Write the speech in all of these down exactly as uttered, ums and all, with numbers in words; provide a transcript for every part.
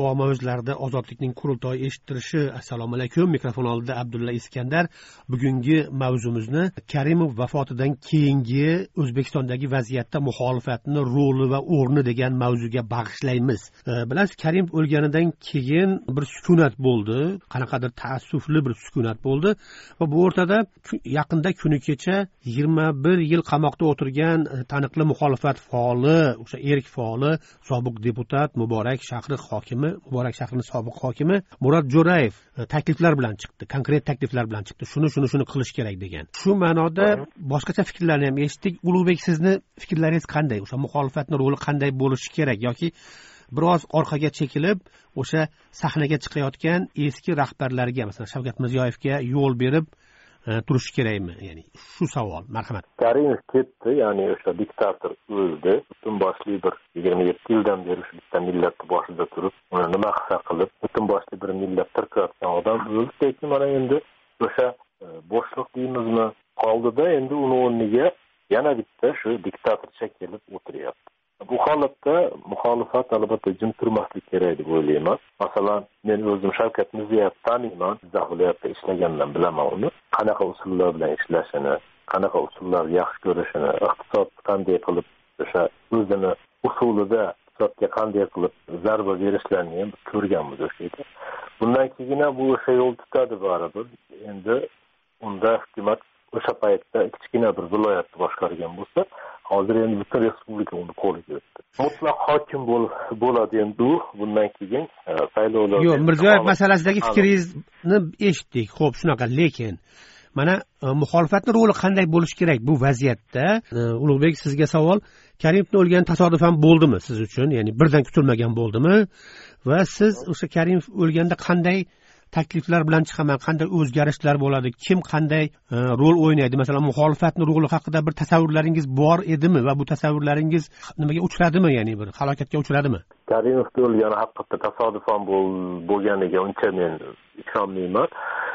havo mavjlarida ozodlikning qurultoyi eshittirishi. Assalomu alaykum. Mikrofon oldida Abdulla Iskandar. Bugungi mavzumizni Karimov vafotidan keyingi O'zbekistondagi vaziyatda muxolifatning roli va o'rni degan mavzuga bag'ishlaymiz. E, bilasiz, Karimov o'lganidan keyin bir sukunat bo'ldi. Qanaqadir taassufli bir sukunat bo'ldi va bu o'rtada yaqinda kuni kecha yigirma bir yil qamoqda o'tirgan taniqli muxolifat faoli, o'sha erk faoli, sobiq deputat Muborak shahri hokimi, Muborak shahrining sobiq hokimi Murod Jo'rayev takliflar bilan chiqdi, konkret takliflar bilan chiqdi. Shuni shuni shuni qilish kerak degan. Shu ma'noda boshqacha fikrlarni ham eshitdik. Ulug'bek, sizni fikrlaringiz qanday? O'sha muxolifatning roli qanday bo'lishi kerak yoki biroz orqaga chekilib o'sha sahnaga chiqayotgan eski rahbarlarga, masalan Shavkat Mirziyoyevga yo'l berib turish kerakmi? Ya'ni shu savol. Marhamat. Karimov ketdi, ya'ni o'sha diktator o'ldi. Butun boshli bir yigirma yetti yildan beri shu bitta millatni boshida turib, uni nima hissa qilib, butun boshli bir millat tirqayotgan odam o'ldi. Lekin mana endi o'sha bo'shliq deymizmi, qoldida, endi uni o'rniga yana bitta shu diktatorcha kelib o'tiryapti. Bu holatda muxolifat albatta jim turmaslik kerak deb o'ylayman. Masalan, men o'zim Shavkat Mirziyoyevni taniyman, Jizzax viloyatida ishlagandan bilaman uni. Qanaqa usullar bilan ishlashini, qanaqa usullarni yaxshi ko'rishini, iqtisod qanday qilib o'sha o'zini usulida iqtisodga qanday qilib zarba berishlarini ham ko'rganmiz o'sha yerda. Bundan keyin bu o'sha yo'l tutadi baribir. Endi unda hukumat o'sha paytda kichkina bir viloyatni boshqargan bo'lsa, hozir endi butun respublika uni qo'liga o'tdi. Mutlaq hokim bo'ladi endi u bundan keyin saylovlar. Yo'q, Mirziyoyev masalasidagi fikringizni eshitdik. Xo'p, shunaqa, lekin mana muxolifatning roli qanday bo'lishi kerak bu vaziyatda? Ulug'bek, sizga savol. Karimovning o'lgani tasodifan bo'ldimi siz uchun? Ya'ni birdan kutilmagan bo'ldimi? Va siz o'sha Karimov o'lganda qanday takliflar bilan chiqaman, qanday o'zgarishlar bo'ladi, kim qanday e, rol o'ynaydi? Masalan, muxolifatning roli haqida bir tasavvurlaringiz bor edimi va bu tasavvurlaringiz nimaga uchradimi, ya'ni bir halokatga uchradimi? Karimov o'lgani haqiqatda tasodifan bo'lganiga uncha men ishonmayman.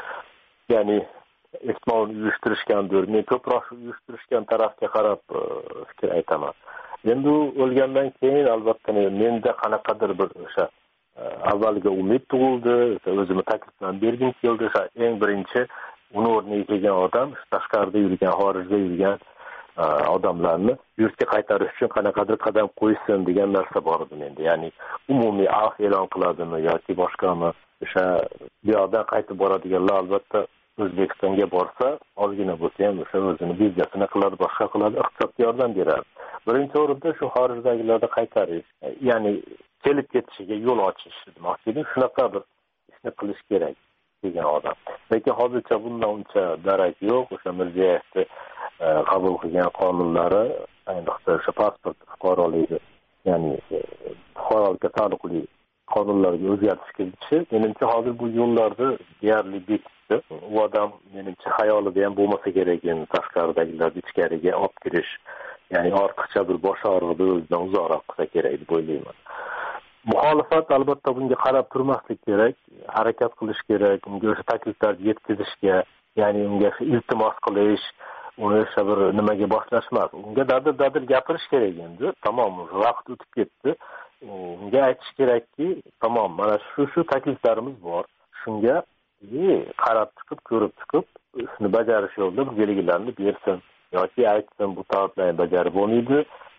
Ya'ni ehtimol uyushtirishgandir. Men ko'proq uyushtirishgan tarafga qarab fikr aytaman. Endi u o'lgandan keyin albatta menda qanaqadir bir o'sha avvalga umid tug'ildi, o'zimni takliflarni bergim keldi. Eng birinchi uni o'rniga kelgan odam tashqarida yurgan, xorijda yurgan odamlarni yurtga qaytarish uchun qanaqadir qadam qo'ysin degan narsa bor edi menda. Ya'ni umumiy afv e'lon qiladimi yoki boshqami, o'sha bu yoqdan qaytib boradiganlar albatta O'zbekistonga borsa, ozgina bo'lsa ham o'sha o'zini biznesini qiladi, boshqa qiladi, iqtisodga yordam beradi. Birinchi o'rinda shu xorijdagilarni qaytarish, ya'ni kelib ketishiga yo'l ochish demoqchi edim. Shunaqa bir ishni qilish kerak degan odam. Lekin hozircha bundan uncha darak yo'q. O'sha Mirziyoyevni qabul qilgan qonunlari, ayniqsa o'sha pasport fuqaroligini, ya'ni fuqarolikka taalluqli qonunlarga o'zgartirish kiritishi, menimcha hozir bu yo'llarni deyarli bekitdi. U odam menimcha xayolida ham bo'lmasa kerak, endi tashqaridagilarni ichkariga olib kirish, ya'ni ortiqcha bir bosh og'rig'ini o'zidan uzoqroq qilsa kerak deb o'ylayman. Muxolifat albatta bunga qarab turmaslik kerak, harakat qilish kerak, unga o'sha takliflarni yetkazishga, ya'ni unga iltimos qilish, uni o'sha bir nimaga boshlash emas, unga dadil-dadil gapirish kerak endi. Tamom, vaqt o'tib ketdi. Unga aytish kerakki, tamom, mana shu shu takliflarimiz bor. Shunga qarab chiqib, ko'rib chiqib, shuni bajarish yo'lida belgilarni bersin yoki aytsin, bu talablarni bajarib bo'lmaydi,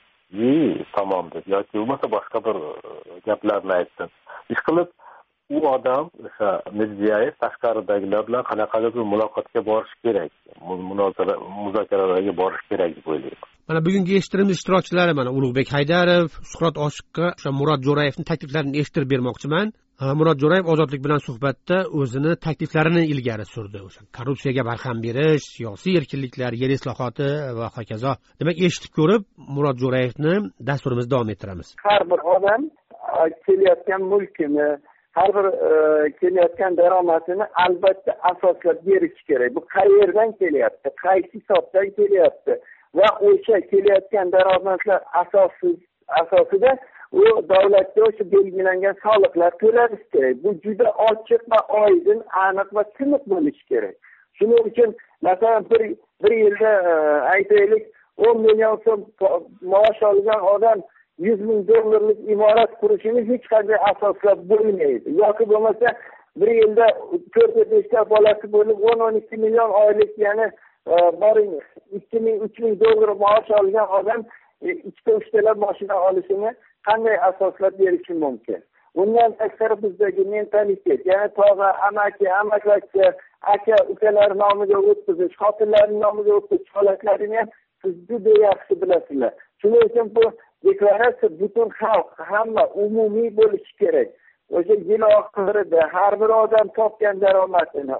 tamom deb, yoki bo'lmasa boshqa bir gaplarni aytsin. Ish qilib, u odam o'sha Mirziyoyev tashqaridagilar bilan qanaqadir bir muloqotga borish kerak, munozara, muzokaralarga borish kerak deb o'ylayman. Mana bugungi eshittirimiz ishtirokchilari mana Ulug'bek Haydarov, Shuhrat Oshiqqa o'sha Murod Jo'rayevning takliflarini eshittirib bermoqchiman. Murod Jo'rayev Ozodlik bilan suhbatda o'zini takliflarini ilgari surdi. O'sha korrupsiyaga barham berish, siyosiy erkinliklar, yer islohoti va hokazo. Demak, eshitib ko'rib, Murod Jo'rayevni dasturimizni davom ettiramiz. Har bir odam kelayotgan mulkini, har bir kelayotgan daromadini albatta asoslab berish kerak. Bu qayerdan kelyapti, qaysi hisobdan kelyapti va o'sha kelayotgan daromadlar asossiz asosida u davlatga o'sha belgilangan soliqlar to'lanishi kerak. Bu juda ochiq va oydin, aniq va tiniq bo'lishi kerak. Shuning uchun masalan bir bir yilda aytaylik o'n million so'm maosh olgan odam yuz ming dollarlik imorat qurishini hech qanday asoslab bo'lmaydi. Yoki bo'lmasa bir yilda to'rtta beshta bolasi bo'lib o'n o'n ikki million oylik, ya'ni boring ikki ming uch ming dollar maosh olgan odam ikkita uchtalab mashina olishini qanday asoslab berishi mumkin? Bundan tashqari bizdagi mentalitet, ya'ni tog'a, amaki, amakivachcha, aka, ukalar nomiga o'tkazish, xotinlarning nomiga o'tkazish holatlarini ham siz juda yaxshi bilasizlar. Shuning uchun bu deklaratsiya butun xalq, hamma umumiy bo'lishi kerak. O'sha yil oxirida har bir odam topgan daromadini,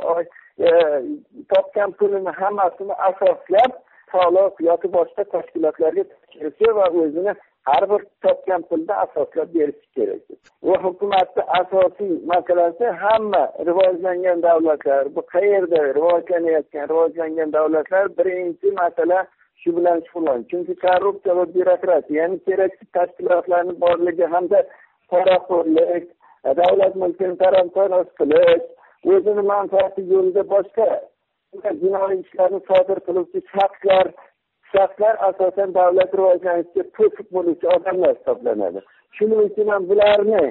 topgan pulini hammasini asoslab soliq yoki boshqa tashkilotlarga tashkilishi va o'zini har bir topgan pulda asoslab berishi kerak. Va hukumatning asosiy masalasi hamma rivojlangan davlatlar, bu qayerda rivojlanayotgan rivojlangan davlatlar birinchi masala shu bilan shug'ullanadi. Chunki korrupsiya va byurokratiya, ya'ni keraksiz tashkilotlarning borligi hamda poraxo'rlik, davlat mulkini talon-taroj qilish, o'zini manfaati yo'lida boshqa jinoiy ishlarni sodir qiluvchi shaxslar shaxslar asosan davlat rivojlanishiga to'siq bo'luvchi odamlar hisoblanadi. Shuning uchun ham bularni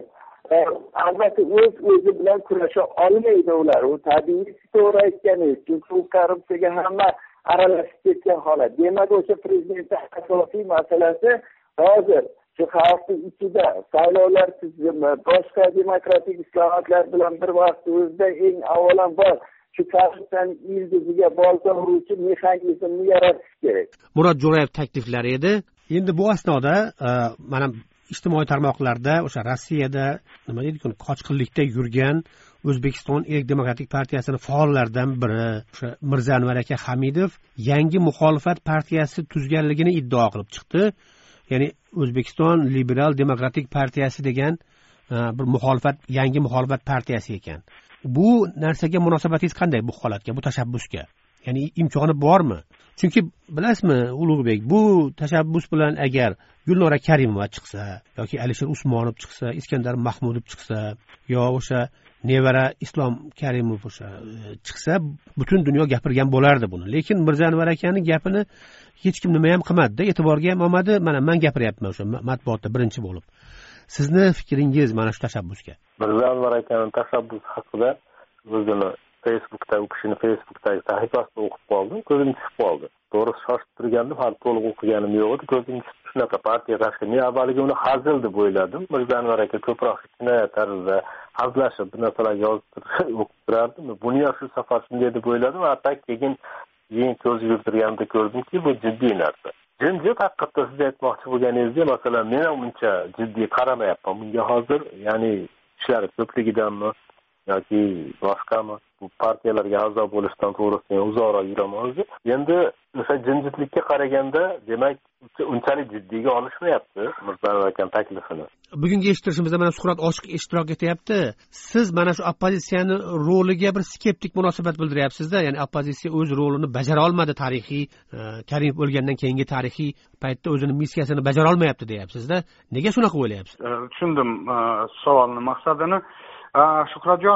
albatta o'z o'zi bilan kurasha olmaydi ular. U tabiiy to'g'ri aytganingiz, chunki u korrupsiyaga hamma aralashib ketgan holat. Demak, o'sha prezidentning asosiy masalasi hozir shu xalqning ichida saylovlar tizimi, boshqa demokratik islohotlar bilan bir vaqt o'zida eng avvalambor shu korrupsiyaning ildiziga bolta uruvchi mexanizmni yaratish kerak. Murod Jo'rayev takliflari edi. Endi bu asnoda mana ijtimoiy tarmoqlarda o'sha Rossiyada nima deydi-ku, qochqinlikda yurgan O'zbekiston Erk Demokratik partiyasining faollaridan biri o'sha Mirzanvar aka Hamidov yangi muxolifat partiyasi tuzganligini iddao qilib chiqdi. Ya'ni O'zbekiston Liberal Demokratik partiyasi degan bir muxolifat, yangi muxolifat partiyasi ekan. Bu narsaga munosabatingiz qanday, bu holatga, bu tashabbusga? Ya'ni imkoni bormi? Chunki bilasizmi, Ulug'bek, bu tashabbus bilan agar Gulnora Karimova chiqsa yoki Alisher Usmonov chiqsa, Iskandar Mahmudov chiqsa, yo o'sha nevara Islom Karimov o'sha chiqsa, butun dunyo gapirgan bo'lardi buni. Lekin Mirzanvar akaning gapini hech kim nima ham qilmadi, e'tiborga ham olmadi. Mana men gapiryapman o'sha matbuotda birinchi bo'lib. Sizni fikringiz mana shu tashabbusga? Mirzanvar akaning tashabbusi haqida o'zini Facebookda, u kishini Facebookdagi sahifasida o'qib qoldim, ko'zim tushib qoldi. To'g'risi shoshib turgandim, hali to'liq o'qiganim yo'q edi, ko'zim tushib shunaqa partiya tashkil. Men avvaliga uni hazil deb o'yladim. Mirzanvar aka ko'proq kinoya tarzida hazillashib bu narsalarni yozib o'qib turardim. Buni ham shu safar shunday deb o'yladim, hatto keyin keyin ko'z yurtirganimda ko'rdimki, bu jiddiy narsa. Jimjit haqiqatda siz aytmoqchi bo'lganingizdek, masalan, men ham uncha jiddiy qaramayapman bunga hozir, ya'ni ishlar ko'pligidanmi yoki boshqami, bu partiyalarga a'zo bo'lishdan to'g'risi uzoqroq yuraman. Endi o'sha jimjitlikka qaraganda, demak, unchalik jiddiyga olishmayapti Mirzanvar aka taklifini. Bugungi eshittirishimizda mana Suhrat ochiq ishtirok etyapti. Siz mana shu oppozitsiyani roliga bir skeptik munosabat bildiryapsiz-da, ya'ni oppozitsiya o'z rolini bajara olmadi, tarixiy Karimov o'lgandan keyingi tarixiy paytda o'zining missiyasini bajara olmayapti deyapsiz-da. Nega shunaqa o'ylayapsiz? Tushundim savolning maqsadini. Шухратjon,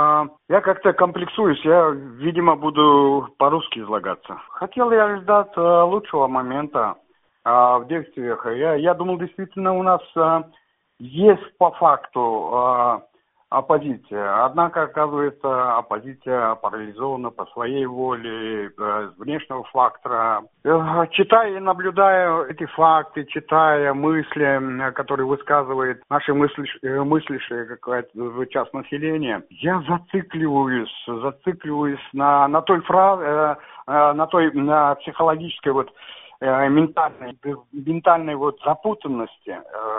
я как-то комплексуюсь, я, видимо, буду по-русски излагаться. Хотел я ждать лучшего момента в действиях. Я, я думал, действительно, у нас есть по факту оппозиция. Однако, оказывается, оппозиция парализована по своей воле, с внешнего фактора. Читая и наблюдая эти факты, читая мысли, которые высказывает наши мыслящие, мыслящие какая-то часть населения, я зацикливаюсь, зацикливаюсь на, на той фразе, на той на психологической вот ментальной, ментальной вот запутанности.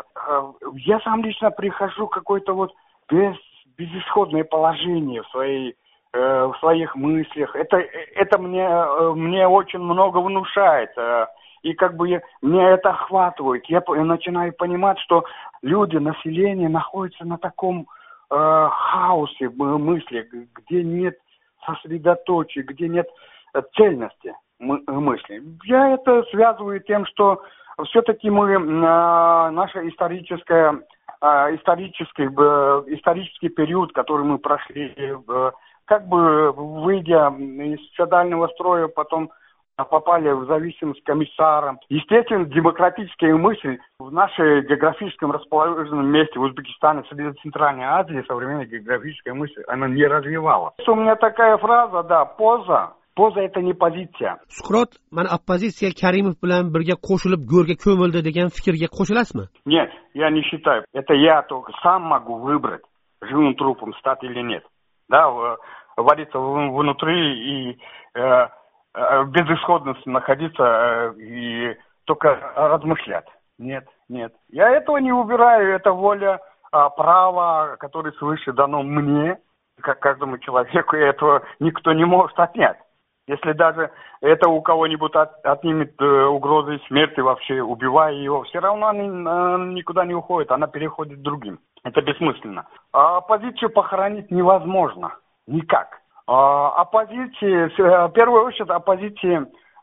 Я сам лично прихожу к какой-то вот без, безысходное положение в своей э, в своих мыслях. Это это мне мне очень много внушает, э, и как бы я, меня это охватывает. Я, я начинаю понимать, что люди, население находятся на таком э, хаосе мысли, где нет сосредоточия, где нет цельности мы, мысли. Я это связываю тем, что все-таки мы э, наша историческая исторический, исторический период, который мы прошли, как бы выйдя из феодального строя, потом попали в зависимость к комиссарам. Естественно, демократическая мысль в нашем географическом расположенном месте, в Узбекистане, в Центральной Азии, современная географическая мысль, она не развивалась. У меня такая фраза, да, поза. Поза это не позиция. Suqrot, mana oppozitsiya Karimov bilan birga qo'shilib go'rga ko'mildi degan fikrga qo'shilasizmi? Нет, я не считаю. Это я только сам могу выбрать, живым трупом стать или нет. Да, вариться внутри и э, в безысходности находиться э, и только размышлять. Нет, нет. Я этого не убираю. Это воля, а, право, которое свыше дано мне, как каждому человеку, и этого никто не может отнять. Если даже это у кого-нибудь от, отнимет э, угрозы смерти, вообще убивая его, все равно она, она никуда не уходит, она переходит к другим. Это бессмысленно. А оппозицию похоронить невозможно. Никак. А, оппозиции, в первую очередь, оппозиции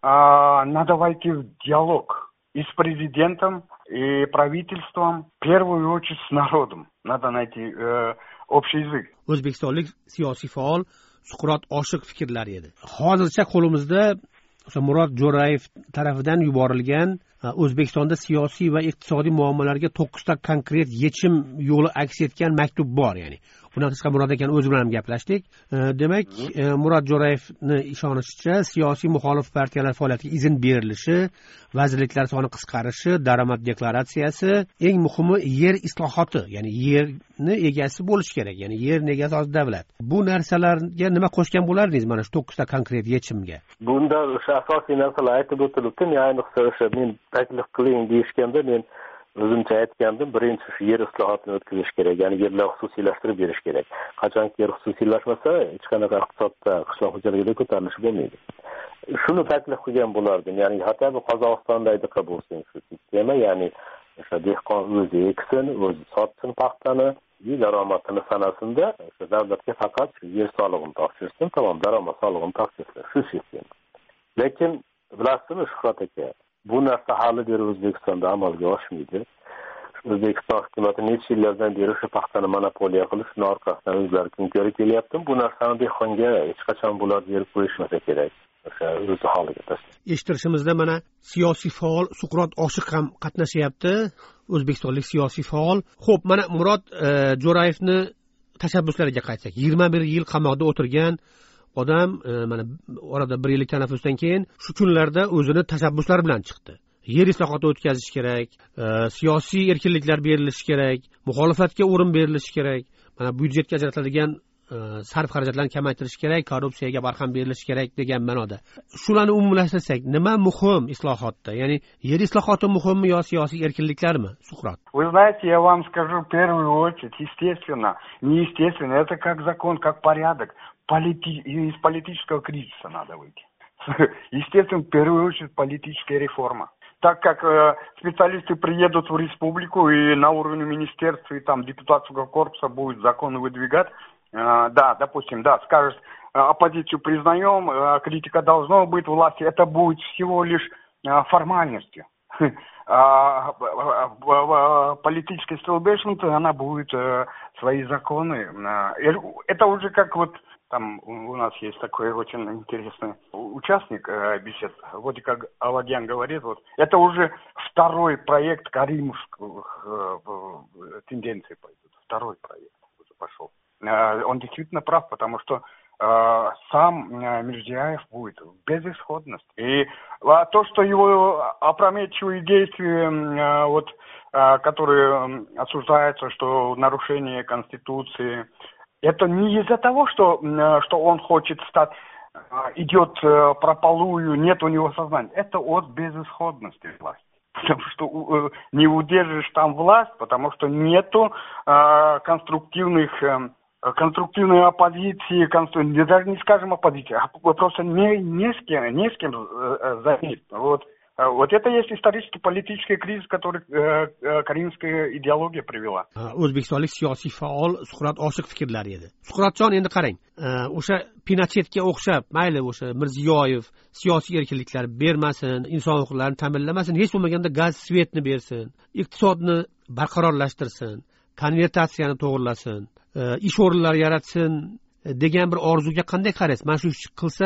а, надо войти в диалог и с президентом, и правительством, в первую очередь с народом. Надо найти э, общий язык. O'zbekistonlik siyosiy faol Suqrot Oshiq fikrlari edi. Hozircha qo'limizda o'sha Murod Jo'rayev tarafidan yuborilgan O'zbekistonda siyosiy va iqtisodiy muammolarga to'qqizta konkret yechim yo'li aks etgan maktub bor, ya'ni. Bundan tashqari Murod aka o'zi bilan ham gaplashdik. Demak, Murod Jo'rayevning ishonishicha, siyosiy muxolif partiyalar faoliyatiga izn berilishi, vazirliklar soni qisqarishi, daromad deklaratsiyasi, eng muhimi yer islohoti, ya'ni yerni egasi bo'lish kerak, ya'ni yerni egasi hozir davlat. Bu narsalarga nima qo'shgan bo'lardingiz mana shu to'qqizta konkret yechimga? Bunda o'sha asosiy narsalar aytib o'tilibdi. Ayniqsa o'sha men taklif qiling deyishganda men o'zimcha aytgandim, birinchi shu yer islohotini o'tkazish kerak, ya'ni yerlar xususiylashtirib berish kerak. Qachonki yer xususiylashmasa, hech qanaqa iqtisodda, qishloq xo'jaligida ko'tarilish bo'lmaydi. Shuni taklif qilgan bo'lardim, ya'ni hatto bu Qozog'istondagidaqa bo'lsin shu sistema, ya'ni o'sha dehqon o'zi eksin, o'zi sotsin paxtani, daromadini sanasinda o'sha davlatga faqat yer solig'ini topshirsin, tamom, daromad solig'ini topshirsin, shu sistema. Lekin bilasizmi Shuhrat aka, bu narsa hali beri O'zbekistonda amalga oshmaydi. O'zbekiston hukumati necha yillardan beri shu paxtani monopoliya qilish, shuni orqasidan o'zlari kimkori kelyapti. Bu narsani dehqonga hech qachon bular berib qo'yishmasa kerak. O'sha o'zi holiga tashlab. Eshittirishimizda mana siyosiy faol Suqrot Oshiq ham qatnashyapti, o'zbekistonlik siyosiy faol. Xo'p, mana Murod e, Jo'rayevni tashabbuslariga qaytsak, yigirma bir yil qamoqda o'tirgan odam mana orada bir yillik tanaffusdan keyin shu kunlarda o'zini tashabbuslari bilan chiqdi. Yer islohoti o'tkazish kerak, siyosiy erkinliklar berilishi kerak, muxolifatga o'rin berilishi kerak, mana byudjetga ajratiladigan sarf xarajatlarni kamaytirish kerak, korrupsiyaga barham berilishi kerak degan ma'noda. Shularni umumlashtirsak, nima muhim islohotda? Ya'ni yer islohoti muhimmi yo siyosiy erkinliklarmi, Suqrot? Вы знаете, я вам скажу в первую очередь, естественно, неестественно, это как закон, как порядок. Полити... Из политического кризиса надо выйти. Естественно, в первую очередь политическая реформа. Так как э, специалисты приедут в республику и на уровне министерства и там депутатского корпуса будут законы выдвигать, э, да, допустим, да, скажут, э, оппозицию признаем, э, критика должна быть власти, это будет всего лишь э, формальностью. Политический establishment, она будет э, свои законы. Э, это уже как вот там у нас есть такой очень интересный участник э, бесед. Вот как Алагян говорит, вот это уже второй проект каримовских э, тенденций пойдет. Второй проект уже пошел. Э, он действительно прав, потому что э, сам э, Мирзияев будет в безысходности. И э, то, что его опрометчивые действия, э, вот, э, которые осуждаются, что нарушение Конституции, это не из-за того, что, что он хочет стать, идет прополую, нет у него сознания. Это от безысходности власти. Потому что не удержишь там власть, потому что нету конструктивных, конструктивной оппозиции, конструктивной, даже не скажем оппозиции, а просто не, не с кем, не с кем заметить. Вот. Вот это есть исторический политический кризис, который э, э, karimskая идеология привела. O'zbekistonlik siyosiy faol Suqrot Oshiq fikrlari edi. Suqrotjon, endi qarang, o'sha Pinochetga o'xshab, mayli o'sha Mirziyoyev siyosiy erkinliklar bermasin, inson huquqlarini ta'minlamasin, hech bo'lmaganda gaz svetni bersin, iqtisodni barqarorlashtirsin, konvertatsiyani to'g'irlasin, ish o'rinlari yaratsin degan bir orzuga qanday qaraysiz? Mana shu ish qilsa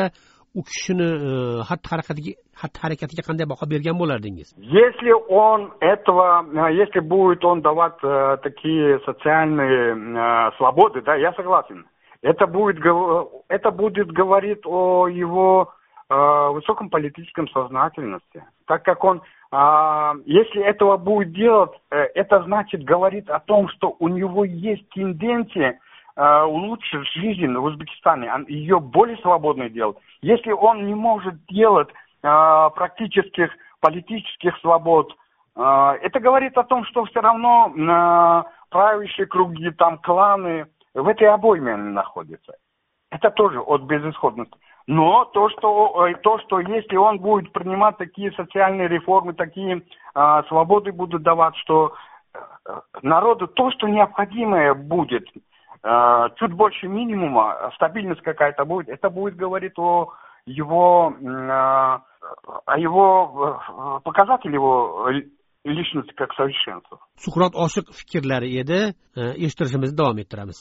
u kishini xatti harakatiga xatti harakatiga qanday baho bergan bo'lardingiz? Если он этого, если будет он давать э, такие социальные э, свободы, да, я согласен. Это будет, это будет говорить о его э, высоком политическом сознательности, так как он, э, если этого будет делать, э, это значит говорит о том, что у него есть тенденция э, улучшить жизнь в Узбекистане, ее более свободной делать. Если он не может делать э, практических политических свобод, э, это говорит о том, что все равно э, правящие круги, там кланы в этой обойме находятся. Это тоже от безысходности. Но то, что, то, что если он будет принимать такие социальные реформы, такие э, свободы будут давать, что э, народу то, что необходимое будет, э, чуть больше минимума, стабильность какая-то будет, это будет говорить о его, э, о его э, показатель его lishnosti как совершенство. Suqrot oshiq fikrlari edi. Eshittirishimizni davom ettiramiz.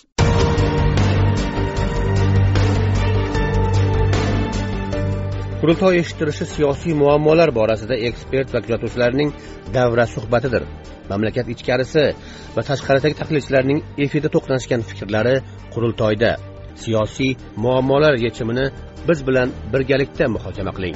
Qurultoy eshittirishi siyosiy muammolar borasida ekspert va kuzatuvchilarning davra suhbatidir. Mamlakat ichkarisi va tashqaridagi tahlilchilarning efirda to'qnashgan fikrlari qurultoyda. Siyosiy muammolar yechimini biz bilan birgalikda muhokama qiling.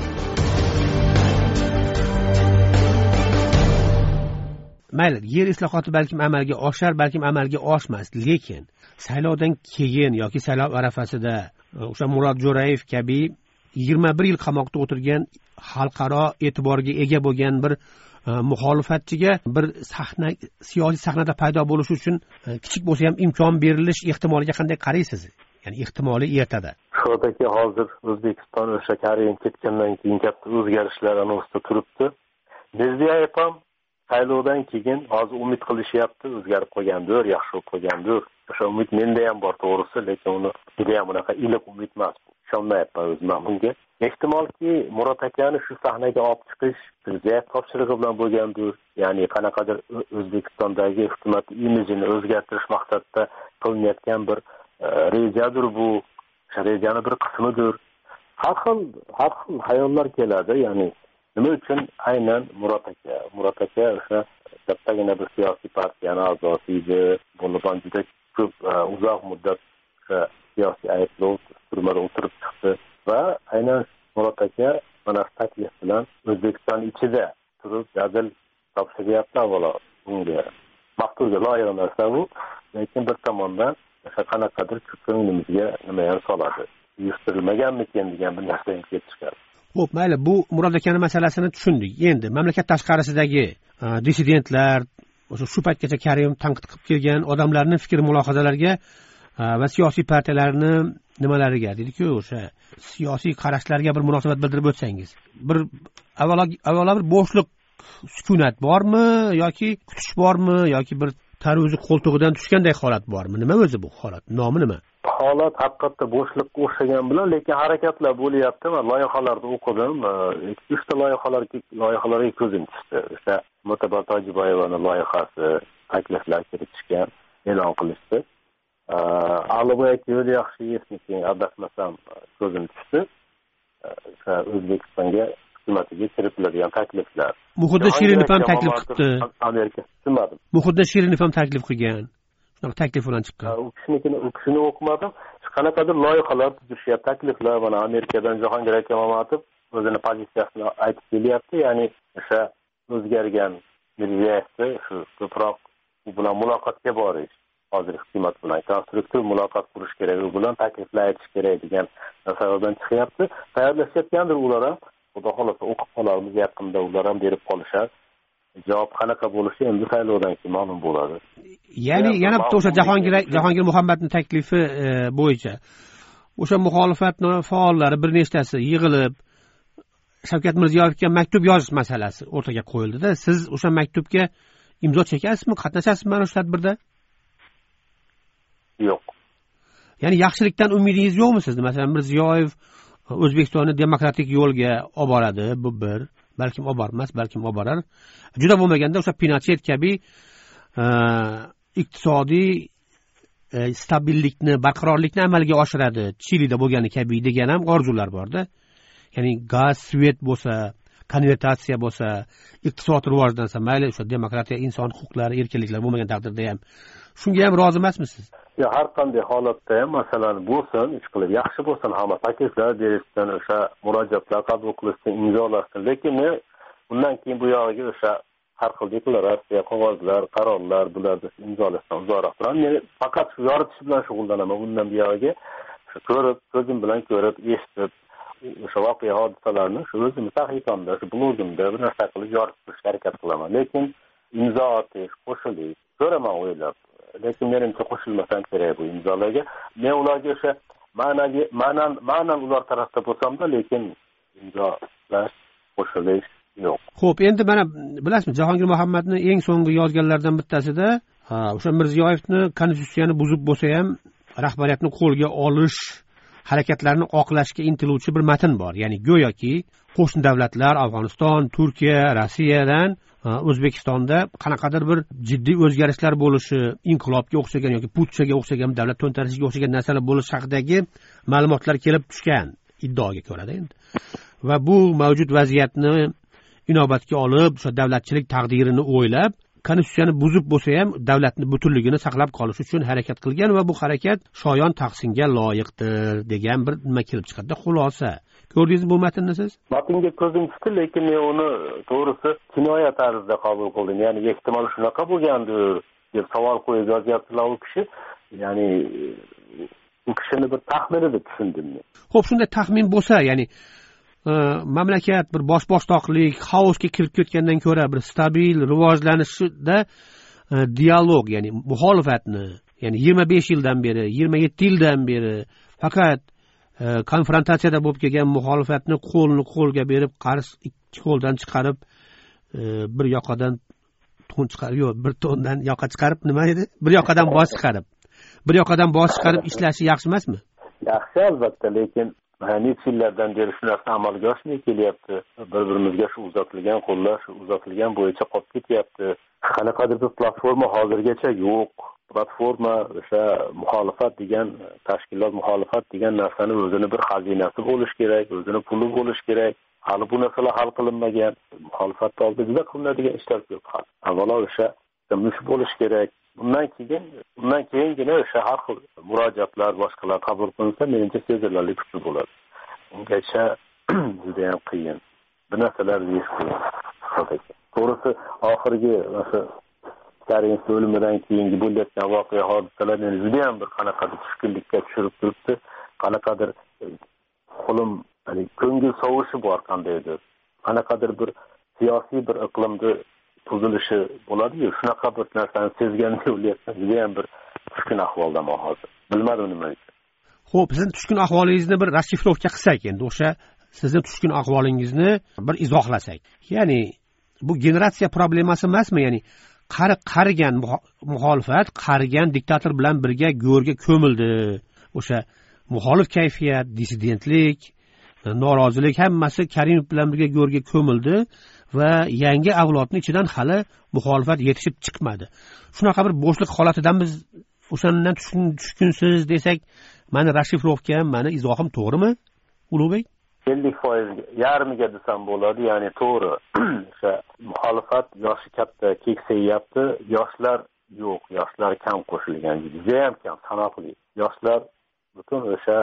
Mayli, yer islohoti balkim amalga oshar, balkim amalga oshmas, lekin saylovdan keyin yoki saylov arafasida o'sha Murod Jo'rayev kabi yigirma bir yil qamoqda o'tirgan, xalqaro e'tiborga ega bo'lgan bir muxolifatchiga bir sahna, siyosiy sahnada paydo bo'lishi uchun kichik bo'lsa ham imkon berilish ehtimoliga qanday qaraysiz? Ya'ni ehtimoli ertada. Shuki hozir O'zbekiston o'sha Karim ketgandan keyin katta o'zgarishlar anosida turibdi. Mirziyoyev ham saylovdan keyin hozir umid qilishyapti, o'zgarib qolgandir, yaxshi bo'lib qolgandir. O'sha umid menda ham bor to'g'risi, lekin uni juda ham unaqa iliq umid emas. Ishonmayapman o'zim bunga. Ehtimolki Murod akani shu sahnaga olib chiqish prezident topshirig'i bilan bo'lgandir. Ya'ni qanaqadir O'zbekistondagi hukumat imijini o'zgartirish maqsadida qilinayotgan bir rejadir bu. O'sha rejani bir qismidir. Har xil, har xil hayollar keladi, ya'ni nima uchun aynan Murod aka? Murod aka o'sha kattagina bir siyosiy partiyani a'zosi edi. Bundan juda ko'p uzoq muddat o'sha siyosiy ayblov turmada o'tirib chiqdi va aynan Murod aka mana taklif bilan O'zbekiston ichida turib dadil topshiryapti. Avvalo bunga maqtovga loyiq narsa bu, lekin bir tomondan o'sha qanaqadir ko'nglimizga nima ham soladi. Uyushtirilmaganmikin degan bir narsa ham kelib chiqadi. Xo'p, mayli, bu Murod akani masalasini tushundik. Endi mamlakat tashqarisidagi dissidentlar, o'sha shu paytgacha Karim tanqid qilib kelgan odamlarning fikr mulohazalariga va siyosiy partiyalarni nimalariga, deydi-ku, o'sha siyosiy qarashlarga bir munosabat bildirib o'tsangiz. Bir avvalo avvalo bir bo'shliq, sukunat bormi yoki kutish bormi yoki bir tarozi qo'ltig'idan tushganday holat bormi? Nima o'zi bu holat? Nomi nima? Holat haqiqatda bo'shliqqa o'xshagan bilan, lekin harakatlar bo'lyapti. Men loyihalarni o'qidim. uchta loyihalarga loyihalarga ko'zim tushdi. O'sha Mutabar Tojiboyevaning loyihasi, takliflar kiritishgan, e'lon qilishdi. A'loboy yo'l yaxshi yesmikin, adashmasam ko'zim tushdi. O'sha O'zbekistonga hukumatiga kiritiladigan takliflar. Muhudda Shirinov ham taklif qildi. Amerika tushunmadim. Muhudda Shirinov ham taklif qilgan. Shunaqa taklif bilan chiqqan. U kishinikini, u kishini o'qimadim. Qanaqadir loyihalar tuzishyapti, takliflar mana Amerikadan Jahongir aka Mamatov o'zini pozitsiyasini aytib kelyapti. Ya'ni o'sha o'zgargan Mirziyoyevni shu ko'proq u bilan muloqotga borish, hozir hukumat bilan konstruktiv muloqot qurish kerak, u bilan takliflar aytish kerak degan narsalardan chiqyapti. Tayyorlashayotgandir ular ham. Xudo xolasa o'qib qolarmiz yaqinda, ular ham berib qolishar. Javob qanaqa bo'lishi endi saylovdan keyin ma'lum bo'ladi. Ya'ni yana bitta o'sha Jahongir Jahongir Muhammadning taklifi bo'yicha o'sha muxolifat faollari bir nechtasi yig'ilib Shavkat Mirziyoyevga maktub yozish masalasi o'rtaga qo'yildi-da. Siz o'sha maktubga imzo chekasizmi, qatnashasizmi mana shu tadbirda? Yo'q. Ya'ni yaxshilikdan umidingiz yo'qmi sizni? Masalan, Mirziyoyev O'zbekistonni demokratik yo'lga olib boradi, bu bir, balkim olib bormas, balkim olib borar. Juda bo'lmaganda o'sha Pinochet kabi iqtisodiy stabillikni, barqarorlikni amalga oshiradi, Chilida bo'lgani kabi degan ham orzular borda. Ya'ni gaz, svet bo'lsa, konvertatsiya bo'lsa, iqtisod rivojlansa, mayli o'sha demokratiya, inson huquqlari, erkinliklar bo'lmagan taqdirda ham shunga ham rozi emasmisiz? Yo, har qanday holatda ham masalan bo'lsin, ish qilib yaxshi bo'lsin, hamma takliflar berishsin, o'sha murojaatlar qabul qilishsin, imzolashsin, lekin undan keyin bu yog'iga o'sha har xil deklaratsiya, qog'ozlar, qarorlar bularni imzolashdan uzoqroq turaman. Men faqat shu yoritish bilan shug'ullanaman. Undan buyog'iga ko'rib, ko'zim bilan ko'rib, eshitib, o'sha voqea hodisalarni shu o'zim sahifamda, shu blogimda bir narsa qilib yoritib turishga harakat qilaman. Lekin imzo otish, qo'shilish ko'raman o'ylab. Lekin menimcha qo'shilmasam kerak bu imzolarga. Men ularga o'sha ma'naga, ma'nan, ma'nan ular tarafda bo'lsam-da, lekin imzolash, qo'shilish yo'q. Xo'p, endi mana bilasizmi, Jahongir Muhammadning eng so'nggi yozganlaridan bittasida o'sha Mirziyoyevni konstitutsiyani buzib bo'lsa ham rahbariyatni qo'lga olish harakatlarini oqlashga intiluvchi bir matn bor. Ya'ni go'yoki qo'shni davlatlar Afg'oniston, Turkiya, Rossiyadan O'zbekistonda qanaqadir bir jiddiy o'zgarishlar bo'lishi, inqilobga o'xshagan yoki putschaga o'xshagan, davlat to'ntarishiga o'xshagan narsalar bo'lishi haqidagi ma'lumotlar kelib tushgan iddaoga ko'ra endi. Va bu mavjud vaziyatni inobatga olib, o'sha davlatchilik taqdirini o'ylab, konstitutsiyani buzib bo'lsa ham davlatning butunligini saqlab qolish uchun harakat qilgan va bu harakat shoyon tahsinga loyiqdir degan bir nima kelib chiqadi. Xulosa, ko'rdingizmi bu matnni siz? Matnga ko'zim tushdi, lekin men uni to'g'risi kinoya tarzida qabul qildim. Ya'ni ehtimol shunaqa bo'lgandir deb savol qo'yib yozyaptilar u kishi. Ya'ni u kishini bir taxmini deb tushundim men. Xo'p, shunday taxmin bo'lsa, ya'ni mamlakat bir bosh-boshtoqlik, xaosga kirib ketgandan ko'ra bir stabil rivojlanishida dialog, ya'ni muxolifatni, ya'ni yigirma besh yildan beri, yigirma yetti yildan beri faqat konfrontatsiyada bo'lib kelgan muxolifatni qo'lni qo'lga berib, qarz ikki qo'ldan chiqarib, bir yoqadan to'n chiqarib, yo'q, bir to'ndan yoqa chiqarib, nima edi? Bir yoqadan bosh chiqarib, bir yoqadan bosh chiqarib ishlashi yaxshi emasmi? Yaxshi, albatta, lekin necha yillardan beri shu narsa amalga oshmay kelyapti. Bir-birimizga shu uzatilgan qo'llar, shu uzatilgan bo'yicha qolib ketyapti. Qanaqadir bir platforma hozirgacha yo'q. Platforma o'sha muxolifat degan tashkilot, muxolifat degan narsani o'zini bir xazinasi bo'lish kerak, o'zini puli bo'lish kerak. Hali bu narsalar hal qilinmagan. Muxolifatda oldida juda qilinadigan ishlar ko'p. Avvalo o'sha mush bo'lish kerak. Bundan keyin, undan keyingina o'sha har xil murojaatlar, boshqalar qabul qilinsa, menimcha sezilarli kuchli bo'ladi. Ungacha juda ham qiyin. Bu narsalar yesh qiyin. To'g'risi, oxirgi o'sha Karimov o'limidan keyingi bo'layotgan voqea hodisalar meni juda ham bir qanaqadir tushkunlikka tushirib turibdi. Qanaqadir qo'lim, ya'ni ko'ngil sovishi bor qandaydir. Qanaqadir bir siyosiy bir iqlimda tuzilishi bo'ladi-yu, shunaqa bir narsani sezganda o'lyapman, juda ham bir tushkun ahvoldaman hozir. Bilmadim nima uchun. Xo'p, sizning tushkun ahvolingizni bir rashifrovka qilsak endi, o'sha sizning tushkun ahvolingizni bir izohlasak. Ya'ni bu generatsiya problemasi emasmi? Ya'ni qari qarigan muxolifat, qarigan diktator bilan birga go'rga ko'mildi. O'sha muxolif kayfiyat, dissidentlik, norozilik hammasi Karimov bilan birga go'rga ko'mildi va yangi avlodning ichidan hali muxolifat yetishib chiqmadi. Shunaqa bir bo'shliq holatidan biz o'shandan tushkunsiz desak, mani rashifrovkam, mani izohim to'g'rimi, Ulug'bek? ellik foiz yarmiga desam bo'ladi, ya'ni to'g'ri. O'sha muxolifat yoshi katta, keksayapti, yoshlar yo'q, yoshlar kam qo'shilgan, juda ham kam, sanoqli. Yoshlar butun o'sha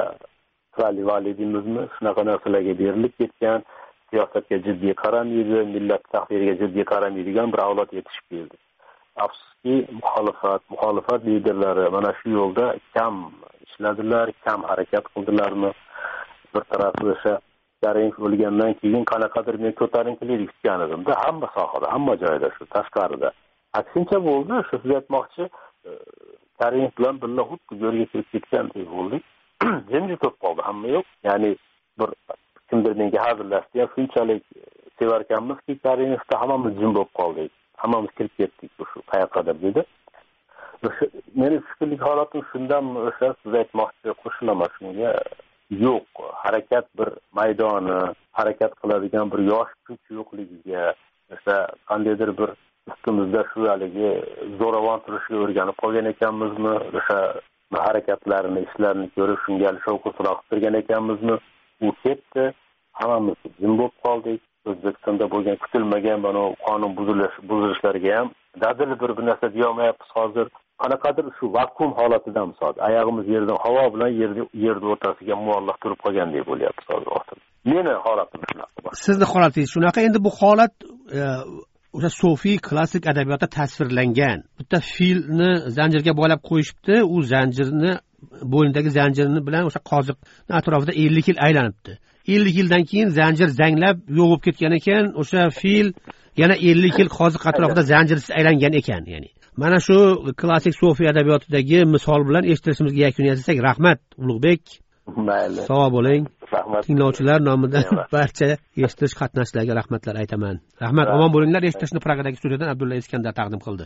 vali deymizmi, shunaqa narsalarga berilib ketgan, siyosatga jiddiy qaramaydi, millat taqdiriga jiddiy qaramaydigan bir avlod yetishib keldi. Afsuski, muxolifat, muxolifat liderlari mana shu yo'lda kam ishladilar, kam harakat qildilarmi? Bir tarafi o'sha Karimov o'lgandan keyin qanaqadir men ko'tarinkilik kutgan edimda, hamma sohada, hamma joyda, shu tashqarida. Aksincha bo'ldi, shu siz aytmoqchi, Karimov bilan birga xuddi go'rga kirib ketgandek bo'ldik. Jimjit bo'lib qoldi, hamma yo'q. Ya'ni bir kimdir menga hazillashdi, ya shunchalik sevarkanmizki Karimovda hammamiz jim bo'lib qoldik. Hammamiz kirib ketdik shu qayoqqadir dedi. O'sha meni tushkunlik holatim shundan, o'sha siz aytmoqchi qo'shilaman shunga. Yo'q, harakat bir maydoni, harakat qiladigan bir yosh kuch yo'qligiga, o'sha qandaydir bir ustimizda shu haligi zo'ravon turishga o'rganib qolgan ekanmizmi, o'sha harakatlarini, ishlarini ko'rib, shunga shovqu suroq qilgan ekanmizmi? U ketdi, hammamiz jim bo'lib qoldik. O'zbekistonda bo'lgan kutilmagan mana qonun buzilish buzilishlarga ham dadil bir bir narsa deyolmayapmiz hozir. Qanaqadir shu vakuum holatidamiz hozir. Oyog'imiz yerdan havo bilan yerni yerni o'rtasiga muallaq turib qolgandek bo'lyapti hozir. Meni holatim shunaqa. Sizni holatingiz shunaqa. Endi bu holat o'sha sofiy klassik adabiyotda tasvirlangan. Bitta filni zanjirga bog'lab qo'yishibdi, u zanjirni bo'ynidagi zanjirni bilan o'sha qoziq atrofida ellik yil aylanibdi. ellik yildan keyin zanjir zanglab yo'q bo'lib ketgan ekan, o'sha fil yana ellik yil qoziq atrofida zanjirsiz aylangan ekan, ya'ni. Mana shu klassik sofiy adabiyotidagi misol bilan eshittirishimizga yakun yasasak, rahmat Ulug'bek. Mayli. Sog' bo'ling. Rahmat. Tinglovchilar nomidan barcha eshitish qatnashchilariga rahmatlar aytaman. Rahmat, omon bo'linglar. Eshitishni Pragadagi studiyadan Abdulla Iskandar taqdim qildi.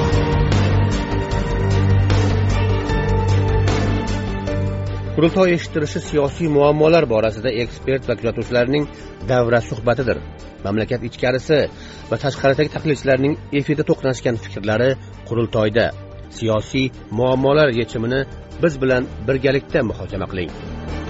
Qurultoy eshittirishi siyosiy muammolar borasida ekspert va kuzatuvchilarning davra suhbatidir. Mamlakat ichkarisi va tashqaridagi tahlilchilarning efirda to'qnashgan fikrlari qurultoyda. Siyosiy muammolar yechimini biz bilan birgalikda muhokama qiling.